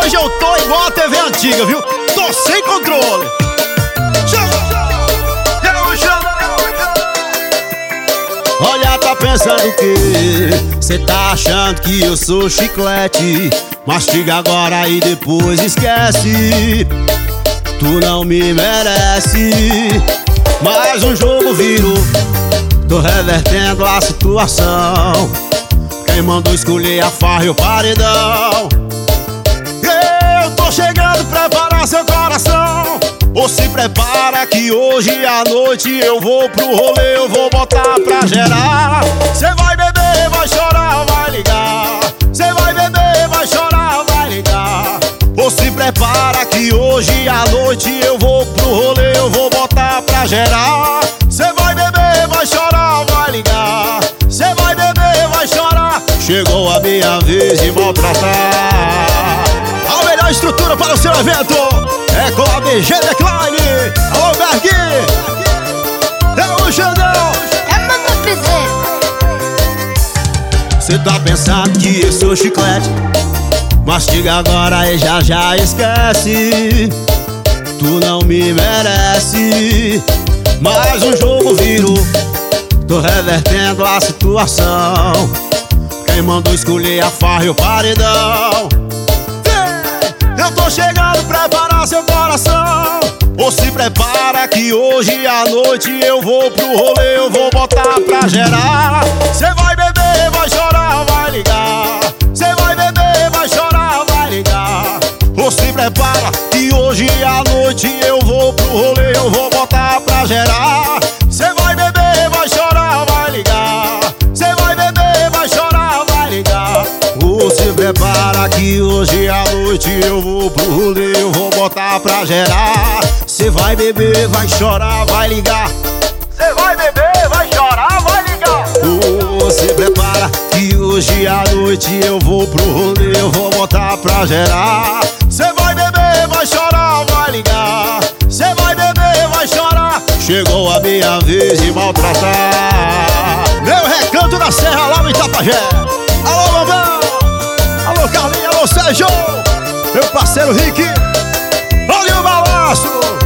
Hoje eu tô igual a TV antiga, viu? Tô sem controle. Olha, tá pensando o quê? Cê tá achando que eu sou chiclete? Mastiga agora e depois esquece. Tu não me merece. Mais um jogo virou, tô revertendo a situação. Quem mandou escolher a farra e o paredão? Eu tô chegando, prepara seu coração. Ou se prepara que hoje à noite eu vou pro rolê, eu vou botar pra gerar. Cê vai beber, vai chorar, vai ligar. Cê vai beber, vai chorar, vai ligar. Ou se prepara que hoje à noite eu vou pro rolê, eu vou botar pra gerar. Cê vai beber, vai chorar, vai ligar. Cê vai beber, vai chorar. Chegou a minha vez de maltratar. A melhor estrutura para o seu evento é com a BG Decline. Alô, Berguinho. É o Xandão. É Mano Piseiro. Cê tá pensando que eu sou chiclete? Mastiga agora e já já esquece. Tu não me merece. Mais um jogo virou, tô revertendo a situação. Quem mandou escolher a farra e o paredão? Eu tô chegando, prepara seu coração. Ou se prepara que hoje à noite eu vou pro rolê, eu vou botar pra gerar. Cê vai beber, vai chorar, vai ligar. Cê vai beber, vai chorar, vai ligar. Ou se prepara que hoje à noite eu vou pro rolê, eu vou botar pra gerar. Cê vai beber, vai chorar, vai ligar. Cê vai beber, vai chorar, vai ligar. Ou se prepara que hoje à noite eu vou pro rolê, eu vou botar pra gerar. Cê vai beber, vai chorar, vai ligar. Cê vai beber, vai chorar, vai ligar. Ou se prepara que hoje à noite eu vou pro rolê, eu vou botar pra gerar. Cê vai beber, vai chorar, vai ligar. Cê vai beber, vai chorar. Chegou a minha vez de maltratar. Meu Recanto da Serra lá no Itapajé. Alô, Bambam. Alô, Carlinhos, alô, Sérgio. Meu parceiro Rick. Olha o balanço.